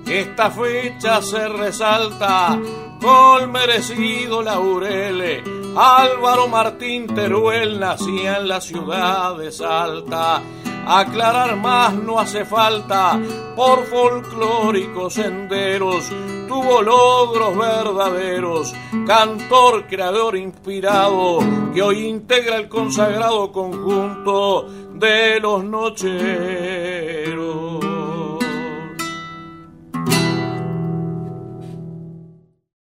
esta fecha se resalta con merecido laureles. Álvaro Martín Teruel nacía en la ciudad de Salta. Aclarar más no hace falta, por folclóricos senderos tuvo logros verdaderos. Cantor, creador inspirado, que hoy integra el consagrado conjunto de los Nocheros.